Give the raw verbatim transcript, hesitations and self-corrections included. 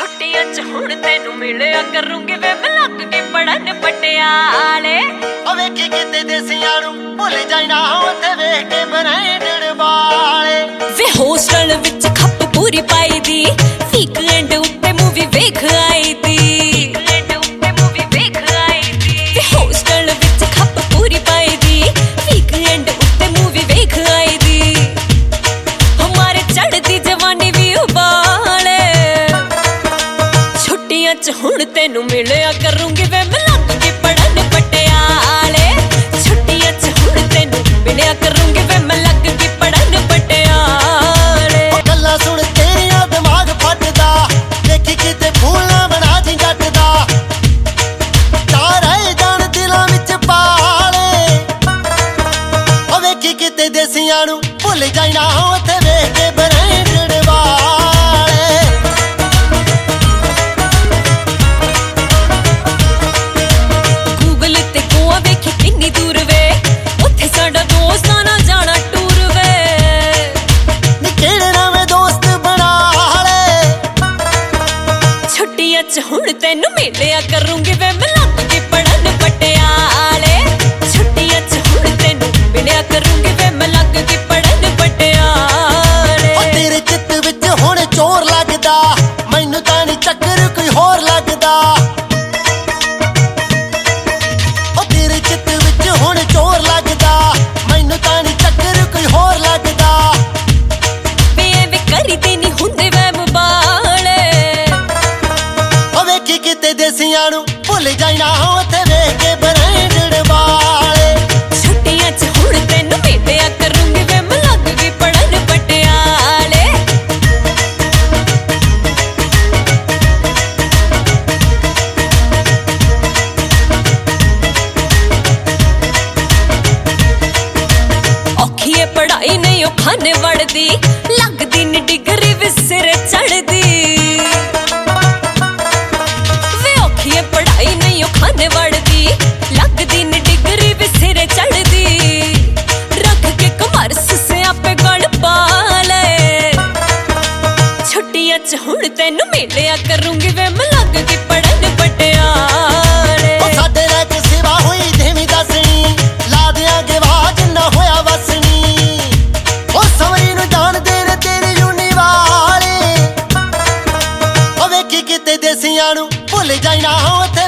ਛੁੱਟੀਆਂ ਚ ਹੁਣ ਤੈਨੂੰ ਮਿਲਿਆ ਕਰੂੰਗੀ ਵੇ ਮੈਂ ਲੱਗ ਕੇ ਪੜਨ ਪਟਿਆਲੇ। ਓ ਵੇਖੀ ਕਿਤੇ ਦੇਸੀਆਂ ਨੂੰ ਭੁੱਲ ਜਾਣਾ ਉੱਥੇ ਵੇਖ ਕੇ ਬਰੈਂਡਡ ਵਾਲੇ। ਵੇ ਹੋਸਟਲ ਵਿੱਚ ਖੱਪ ਪੂਰੀ ਪਾਈ ਦੀ ਵੀਕਐਂਡ ਉੱਤੇ ਮੂਵੀ ਵੇਖ ਆਈ ਦੀ। ਵੀਕਐਂਡ ਉੱਤੇ ਮੂਵੀ ਵੇਖ ਆਈ ਦੀ। ਵੇ ਹੋਸਟਲ ਵਿੱਚ ਖੱਪ ਪੂਰੀ ਪਾਈ ਦੀ ਵੀਕਐਂਡ ਉੱਤੇ ਮੂਵੀ ਵੇਖ ਆਈ ਦੀ। ਹਮਾਰੇ ਚੜ੍ਹਦੀ ਜਵਾਨੀ ਵੀ ਉਬਾਲੇ ਛੁੱਟੀਆਂ ਚ ਹੁਣ ਤੈਨੂੰ ਮਿਲਿਆ ਕਰੂੰਗੀ ਵੇ ਮੈਂ ਲੱਗ ਕੇ ਪੜਨ ਪਟਿਆਲੇ। ਛੁੱਟੀਆਂ ਚ ਹੁਣ ਤੈਨੂੰ ਮਿਲਿਆ ਕਰੂੰਗੀ ਵੇ ਮੈਂ ਲੱਗ ਕੇ ਪੜਨ ਪਟਿਆਲੇ। ਓ ਗੱਲਾਂ ਸੁਣ ਤੇਰੀਆਂ ਦਿਮਾਗ ਫਟਦਾ ਦੇਖੀ ਕਿਤੇ ਫੂਲ ਨਾ ਬਣਾ ਜੀ ਜੱਟ ਦਾ। ਚਾਰ ਰਹਿ ਜਾਣ ਦਿਲਾਂ ਵਿੱਚ ਪਾਲੇ ਓ ਵੇਖੀ ਕਿਤੇ ਦੇਸੀਆਂ ਨੂੰ ਭੁੱਲ ਜਾਣਾ ਉੱਥੇ ਵੇਖ ਕੇ ਬਰੈਂਡਡ ਵਾਲੇ। ਗੂਗਲ ਤੇ ਗੋਆ ਵੇਖੀ ਕਿੰਨੀ ਦੂਰ ਵੇ ਉੱਥੇ ਸਾਡਾ ਦੋਸਤਾਂ ਨਾਲ ਜਾਣਾ ਟੂਰ ਵੇ। ਨੀ ਕਿਹੜੇ ਨਵੇਂ ਦੋਸਤ ਬਣਾ ਲੈ ਛੁੱਟੀਆਂ ਚ ਹੁਣ ਤੈਨੂੰ ਮਿਲਿਆ ਕਰੂੰਗੀ ਵੇ ਮੈਂ ਲੱਗ ਕੇ ਪੜਨ ਪਟਿਆਲੇ। ਛੁੱਟੀਆਂ ਚ ਹੁਣ ਤੈਨੂੰ ਮਿਲਿਆ ਕਰੂੰਗੀ ਵੇ ਮੈਂ ਲੱਗ ਕੇ ਪੜਨ ਪਟਿਆਲੇ। ਓ ਤੇਰੇ ਚਿੱਤ ਵਿੱਚ ਹੁਣ ਚੋਰ ਲੱਗਦਾ ਮੈਨੂੰ ਤਾਂ ਨੀ ਚੱਕਰ ਕੋਈ ਹੋਰ ਲੱਗਦਾ। ਓ ਤੇਰੇ ਚਿੱਤ ਵਿੱਚ ਹੁਣ ਚੋਰ ਲੱਗਦਾ ਮੈਨੂੰ ਤਾਂ ਨੀ ਚੱਕਰ ਕੋਈ ਹੋਰ ਲੱਗਦਾ। ਵੇ ਐਵੇਂ ਕਰੀਦੇ ਨੀ ਹੁੰਦੇ ਵਹਿਮ ਬਾਲੇ ਓ ਵੇਖੀ ਕਿਤੇ ਦੇਸੀਆਂ ਨੂੰ ਭੁੱਲ ਜਾਣਾ ਉੱਥੇ ਵੇਖ ਕੇ ਬਰੈਂਡਡ ਵਾਲੇ। ਛੁੱਟੀਆਂ ਚ ਹੁਣ ਤੈਨੂੰ ਮਿਲਿਆ ਕਰੂੰਗੀ ਵੇ ਮੈਂ ਲੱਗ ਕੇ ਪੜਨ ਪਟਿਆਲੇ। ਔਖੀ ਏ ਪੜ੍ਹਾਈ ਨਹੀਂ ਉਹ ਖਾਨੇ ਵੜਦੀ ਲੱਗਦੀ ਨੀ ਡਿਗਰੀ ਵੀ ਸਿਰ ਚੜਦੀ। ਵੇ ਔਖੀ ਏ ਪੜ੍ਹਾਈ ਨਹੀਂ ਉਹ ਖਾਨੇ ਵੜਦੀ ਲੱਗਦੀ ਨੀ ਡਿਗਰੀ ਵੀ ਸਿਰ ਚੜਦੀ। ਰੱਖ ਕੇ ਕਮਰਸ ਸਿਆਪੇ ਗਲ ਪਾ ਲੈ ਛੁੱਟੀਆਂ ਚ ਹੁਣ ਤੈਨੂੰ ਮਿਲਿਆ ਕਰੂੰਗੀ ਵੇ ਮੈਂ ਲੱਗ ਕੇ ਪੜਨ ਪਟਿਆਲੇ। ਓ ਸਾਡੇ ਰਹਿ ਕੇ ਸਿਵਾ ਹੋਈ ਦੇਵੀਂ ਦੱਸਣੀ ਲਾ ਦਿਆਂਗੇ ਵਾਹ ਜਿੰਨਾ ਹੋਇਆ ਵਸਣੀ। ਓ ਸਵਰੀ ਨੂੰ ਜਾਣਦੇ ਨੇ ਤੇਰੀ ਯੂਨੀ ਵਾਲੇ ਓ ਵੇਖੀ ਕਿਤੇ ਦੇਸੀਆਂ ਨੂੰ ਭੁੱਲ ਜਾਣਾ ਉੱਥੇ